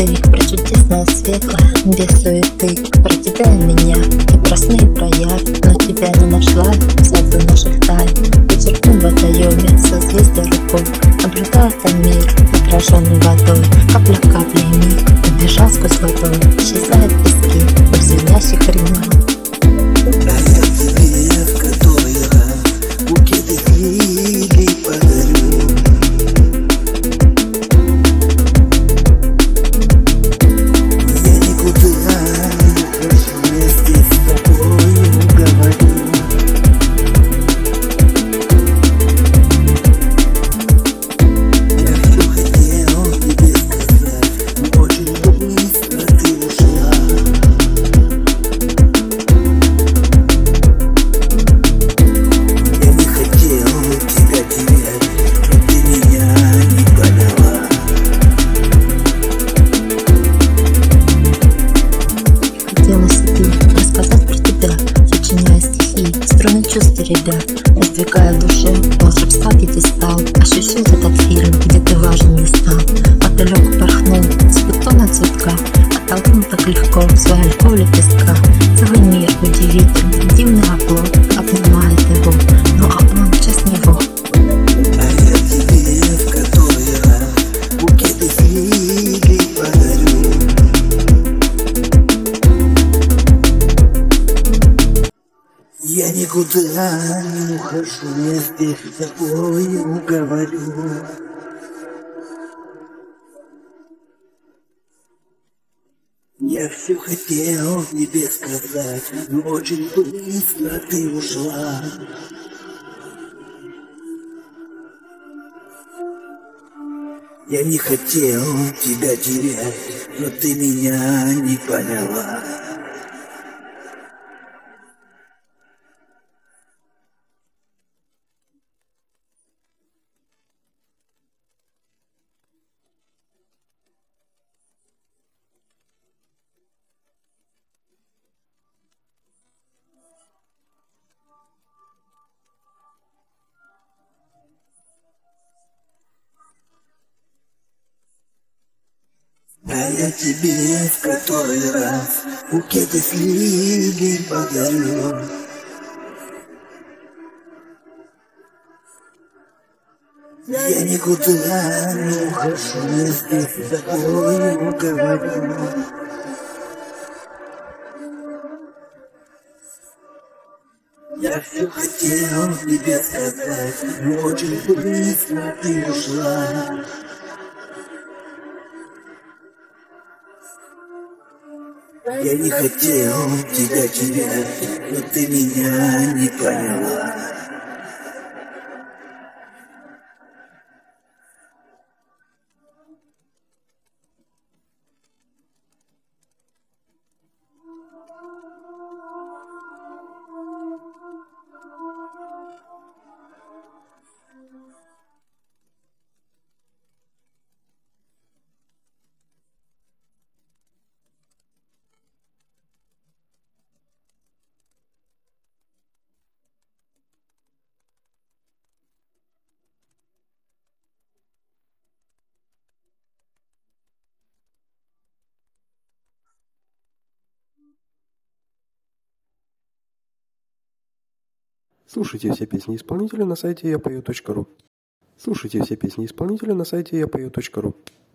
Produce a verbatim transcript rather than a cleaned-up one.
ты пречудесная, светлая, без суеты. Про тебя и меня, и про сны, и про явь, но тебя не нашла в саду наших тайн. Вечерком в водоеме, созвездия рукой, наблюдая там мир, отраженный водой. Капля капли миг, убежал сквозь водой, исчезают пески в звенящих ремнях. А я тебе в который раз букеты лилий подарю. Я никуда не ухожу, я здесь с тобою говорю. Я все хотел тебе сказать, но очень быстро ты ушла. Рассказать про тебя, сочиняя стихи, струны чувств ребят, раздвигая в душе волшебства пьедестал. Ощущать этот фильм, где ты важен не стал. Мотылёк порхнул с бутона цветка, оттолкнул так легко свою льку лепестка. Целый мир удивительный, дивный оплот обнимает его, ну а он часть него. А я тебе в который раз букеты лилий подарю. Я никуда не ухожу, я здесь с тобою говорю. Я все хотел тебе сказать, но очень быстро ты ушла. Я не хотел тебя терять, но ты меня не поняла. А я тебе в который раз букеты лилий подарю. Я никуда не ухожу, я здесь с тобою говорю. Я все хотел тебе сказать, но очень быстро ты ушла. Я не хотел тебя терять, но ты меня не поняла. Слушайте все песни исполнителя на сайте я пою точка ру. Слушайте все песни исполнителя на сайте я пою точка ру.